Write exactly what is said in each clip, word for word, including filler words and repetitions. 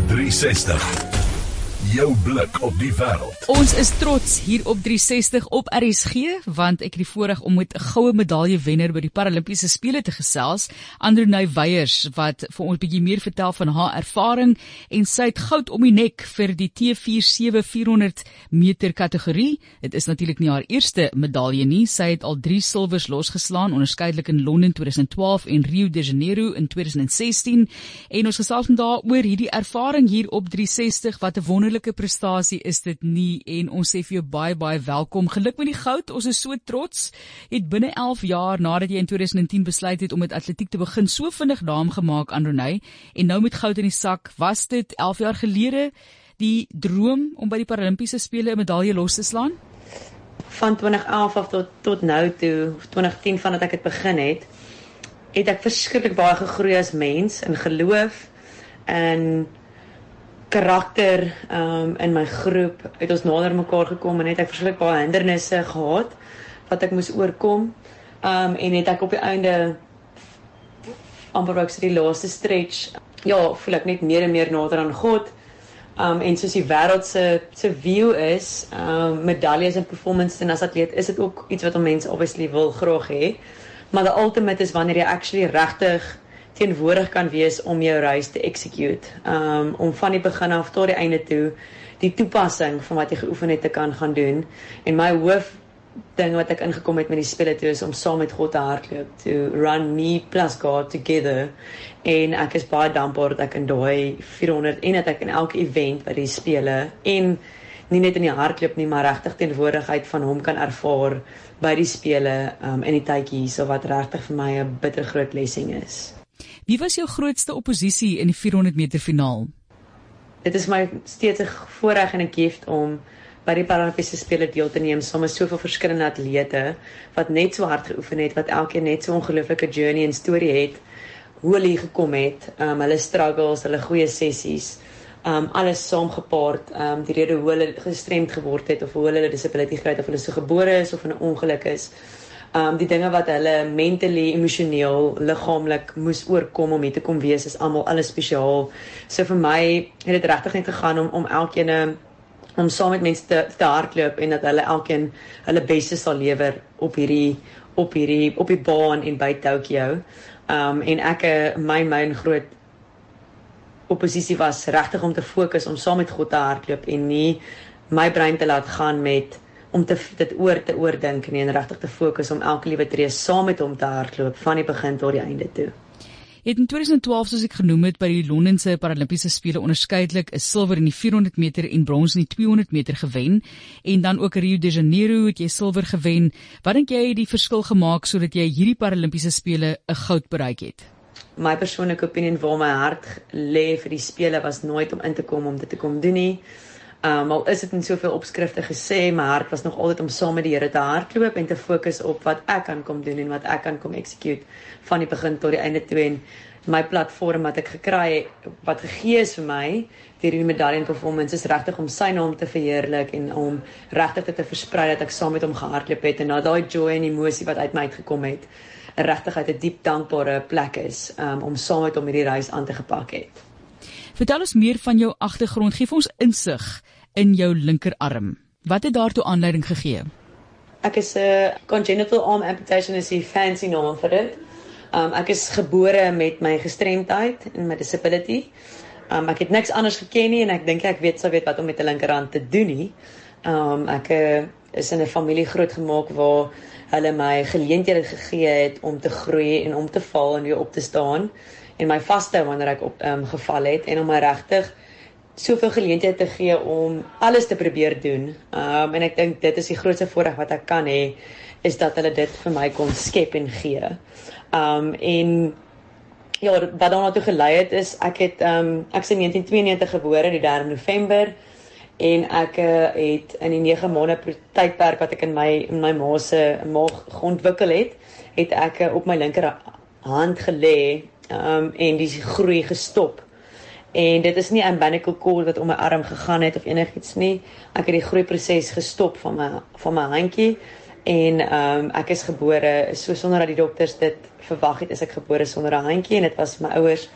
driehonderdsestig. Jou blik op die wêreld. Ons is trots hier op driehonderdsestig op R S G, want ek het die voorreg om met 'n goue medalje wenner by die Paralimpiese Spele te gesels, Andronay Weyers, wat vir ons 'n bietjie meer vertel van haar ervaring, en sy het goud om die nek vir die T vier sewe vierhonderd meter kategorie. Dit is natuurlik nie haar eerste medalje nie. Sy het al drie silwers losgeslaan, onderskeidelik in Londen tweeduisend twaalf en Rio de Janeiro in tweeduisend sestien. En ons gesels vandag oor hierdie ervaring hier op driehonderdsestig, wat 'n wonderlike prestasie is dit nie, en ons sê vir jou baie baie welkom. Geluk met die goud, ons is so trots. Jy het binne elf jaar nadat jy in tweeduisend tien besluit het om met atletiek te begin, so vinnig naam gemaak, Andronay, en nou met goud in die sak. Was dit elf jaar gelede die droom om by die Paralimpiese Spele 'n medalje los te slaan? Van twintig elf af tot, tot nou toe, of twintig tien vandat ek het begin het, het ek verskriklik baie gegroei as mens, in geloof, en karakter um, in my groep. Het ons nader mekaar gekom en het ek verskriklik baie hindernisse gehad wat ek moes oorkom, um, en het ek op die einde amper wou ek sê die laaste stretch, ja, voel ek net meer en meer nader aan God, um, en soos die wêreld se se view is, um, medaljes en performance en as atleet, is dit ook iets wat 'n mens obviously wil graag hê, maar die ultimate is wanneer jy actually regtig teenwoordig kan wees om jou reis te execute, um, om van die begin af tot die einde toe, die toepassing van wat jy geoefen het te kan gaan doen, en my hoof ding wat ek ingekom het met die spele toe, is om saam met God te hardloop, to run me plus God together, en ek is baie dankbaar dat ek in daai vierhonderd, en dat ek in elke event by die spele, en nie net in die hardloop nie, maar regtig teenwoordigheid van hom kan ervaar by die spele, um, in die tydjie hierso, wat regtig vir my 'n bitter groot blessing is. Wie was jou grootste oppositie in die vierhonderd meter finaal? Dit is my steeds 'n voorreg en 'n gift om by die Paralimpiese Spele deel te neem, saam met soveel verskillende atlete, wat net so hard geoefen het, wat elkeen net so 'n ongelooflike journey en storie het, hoe hulle hier gekom het, um, hulle struggles, hulle goeie sessies, um, alles saamgepaard, um, die rede hoe hulle gestremd geword het, of hoe hulle disability gekry het, of hulle so gebore is, of in 'n ongeluk is, Um, die dinge wat hulle mentally, emosioneel, liggaamlik moes oorkom om hier te kom wees, is almal alles spesiaal. So vir my het dit regtig net gegaan om, om elkeen, om saam met mense te, te hardloop, en dat hulle elkeen hulle beste sal lewer op hierdie, op hierdie, op die baan en by Tokyo. Um, en ek, my, my groot oppositie was regtig om te fokus, om saam met God te hardloop, en nie my brein te laat gaan met om te, dit oor te oordink nie, en regtig te fokus om elke liewe tree saam met hom te hardloop, van die begin tot die einde toe. Jy het in tweeduisend twaalf, soos ek genoem het, by die Londense Paralimpiese Spele onderskeidelik 'n silwer in die vierhonderd meter en brons in die tweehonderd meter gewen, en dan ook Rio de Janeiro het jy silwer gewen. Wat dink jy het die verskil gemaak sodat jy hierdie Paralimpiese Spele 'n goud bereik het? My persoonlike opinie, waar my hart lê vir die spele, was nooit om in te kom om dit te kom doen nie. Um, al is dit in soveel opskrifte gesê, my hart was nog altyd om saam met die Here te hardloop en te fokus op wat ek kan kom doen en wat ek kan kom execute van die begin tot die einde toe, en my platform wat ek gekry, wat gegee is vir my, deur die medalje en performance, is regtig om sy naam te verheerlik en om regtig dit te versprei dat ek saam met hom gehardloop het, en na daai joy en emosie wat uit my uitgekom het, regtig uit 'n diep dankbare plek is, um, om saam met hom hierdie reis aan te gepak het. Vertel ons meer van jou agtergrond, gee vir ons insig in jou linkerarm. Wat het daartoe aanleiding gegee? Ek is 'n uh, congenital arm amputation, is die fancy naam vir dit. Um, ek is gebore met my gestremdheid en my disability. Um, ek het niks anders geken nie, en ek dink ek weet sou weet wat om met 'n linkerhand te doen nie. Um, ek uh, is in 'n familie grootgemaak waar hulle my geleenthede gegee het om te groei en om te val en weer op te staan, en my vaste wanneer ek op um, geval het, en om my regtig soveel geleenthede te gee om alles te probeer doen. Um, en ek dink dit is die grootste voordeel wat ek kan hê, is dat hulle dit vir my kon skep en gee. Um, en ja, wat dan toe gelei het, is ek het um, ek is in negentien tweeënnegentig gebore, die derde November, en ek uh, het in die nege maande tydperk wat ek in my in my ma se maag ontwikkel het, het ek uh, op my linkerhand gelê, um, en die groei gestop. En dit is nie 'n umbilical cord wat om my arm gegaan het of enigiets nie. Ek het die groeiproses gestop van my van my handjie, en um, ek is gebore so sonder dat die dokters dit verwag het, is ek gebore sonder 'n handjie, en dit was my ouers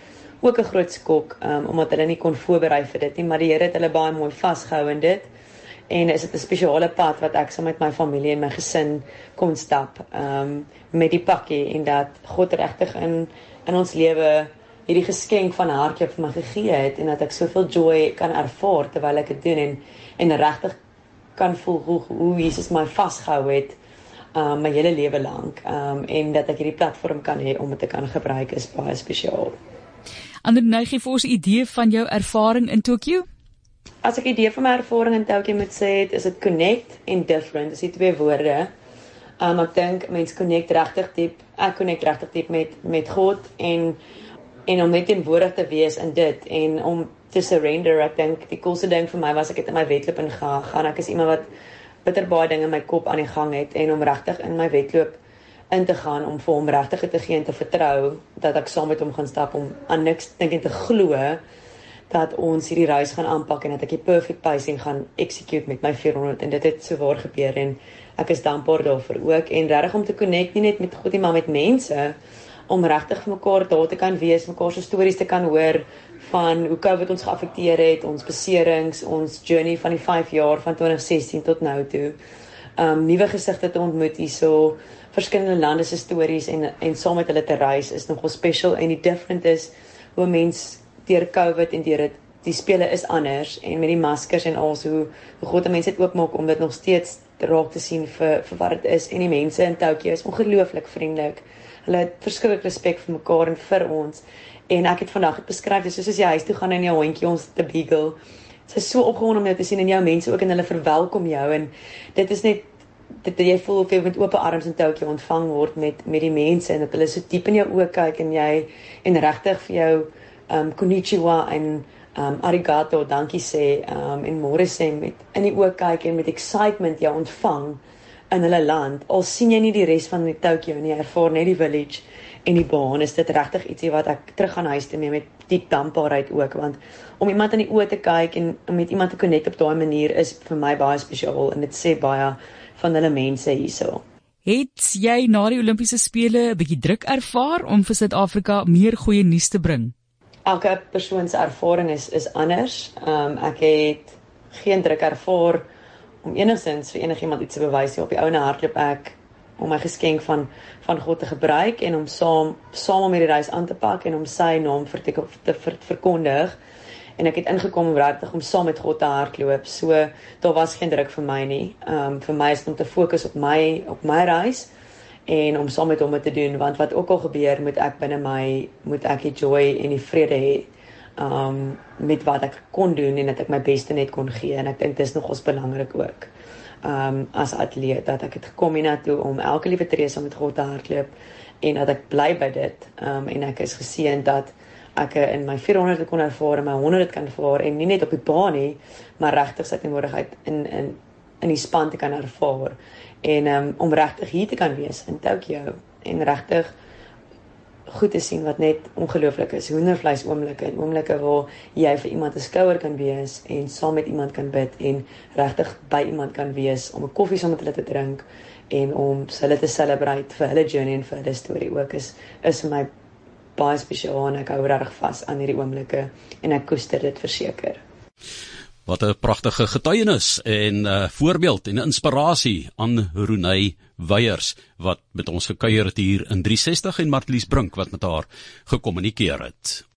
ook 'n groot skok, um, omdat hulle nie kon voorberei vir dit nie, maar die Here het hulle baie mooi vasgehou in dit. En is dit 'n spesiale pad wat ek saam met my familie en my gesin kon stap, um, met die pakkie, en dat God regtig in, in ons lewe hierdie geskenk van hardloop vir my gegee het, en dat ek soveel joy kan ervaar terwyl ek dit doen, en, en regtig kan voel hoe, hoe Jesus my vasgehou het, um, my hele lewe lank, um, en dat ek hierdie platform kan hê om dit te kan gebruik, is baie spesiaal. Anderney, gee vir ons 'n idee van jou ervaring in Tokio? As ek 'n idee van my ervaring in Tokio moet sê, het, is dit connect en different, dis die twee woorde. Um, ek dink mense connect regtig diep, ek connect regtig diep met, met God, en, en om net teenwoordig te wees in dit, en om te surrender. Ek dink die coolste ding vir my was, ek het in my wedloop ingegaan, ek is iemand wat bitter baie dinge in my kop aan die gang het, en om regtig in my wedloop in te gaan, om vir hom regtig te gee en te vertrou, dat ek saam met hom gaan stap, om aan niks dink en te glo, dat ons hierdie reis gaan aanpak, en dat ek die perfect pacing gaan execute met my vier honderd, en dit het so waar gebeur, en ek is dankbaar daarvoor ook, en regtig om te connect, nie net met God nie, maar met mense, om regtig vir mekaar daar te kan wees, mekaar se stories te kan hoor, van hoe COVID ons geaffekteer het, ons beserings, ons journey van die vyf jaar, van twintig sestien tot nou toe, um, nuwe gesigte te ontmoet, hierso, verskillende lande se stories, en, en saam met hulle te reis, is nogal special, en die different is, hoe mens deur COVID en deur dit, die spele is anders, en met die maskers en alles, hoe, hoe God en mense het oopmaak, om dit nog steeds raak te sien vir, vir wat het is, en die mense in Tokio is ongelooflik vriendelik, hulle het verskillik respek vir mekaar en vir ons, en ek het vandag het beskryf, dis soos as jy huis toe gaan en jou hondjie ons te beagle, sy is so opgewonde om jou te sien, en jou mense ook, en hulle verwelkom jou, en dit is net, dit, jy voel of jy met open arms in Tokio ontvang word met, met die mense, en dat hulle so diep in jou oë kyk, en jy, en regtig vir jou, um, konnichiwa, en um, arigato, dankie sê, um, en môre sê, met in die oë kyk, en met excitement jou ontvang, in hulle land, al sien jy nie die res van die Tokio, en jy ervaar net die village, en die baan, is dit regtig ietsie wat ek terug gaan huis te mee, met diep dankbaarheid ook, want om iemand in die oë te kyk, en om met iemand te connect op daai manier, is vir my baie spesiaal, en dit sê baie van hulle mense hierso. Het jy na die Olimpiese spele 'n bietjie druk ervaar, om vir Suid-Afrika meer goeie nuus te bring? Elke persoon se ervaring is, is anders, um, ek het geen druk ervaar, om enigstens vir enigiemand iets te bewys, op die ouene hardloop ek, om my geskenk van, van God te gebruik, en om saam, saam om hierdie reis aan te pak, en om sy naam vir te, te ver, verkondig, en ek het ingekom om regtig om saam met God te hardloop, so daar was geen druk vir my nie, um, vir my is het om te fokus op my, op my reis, en om saam met hom te doen, want wat ook al gebeur, moet ek binne my, moet ek die joy en die vrede hê, um, met wat ek kon doen, en dat ek my beste net kon gee, en ek dink dit is nogals belangrik ook, um, as atleet, dat ek het gekom hiernatoe om elke liewe tree saam met God te hardloop, en dat ek bly by dit, um, en ek is geseënd dat ek in my vier honderd kon ervaar, en my honderd kan ervaar, en nie net op die baan nie, maar regtig sy teenwoordigheid in, in, in die span te kan ervaar, en um, om regtig hier te kan wees in Tokio, en regtig goed te sien wat net ongelooflik is, hoendervleis oomblikke, en oomblikke waar jy vir iemand 'n skouer kan wees, en saam met iemand kan bid, en regtig by iemand kan wees, om 'n koffie saam met hulle te drink, en om hulle te celebrate vir hulle journey en vir hulle storie ook, is, is vir my baie spesiaal, en ek hou regtig vas aan hierdie oomblikke, en ek koester dit verseker. Wat 'n pragtige getuienis en uh, voorbeeld en inspirasie aan Ronay Weyers, wat met ons gekuier het hier in drie sestig, en Martlies Brink wat met haar gekommunikeer het.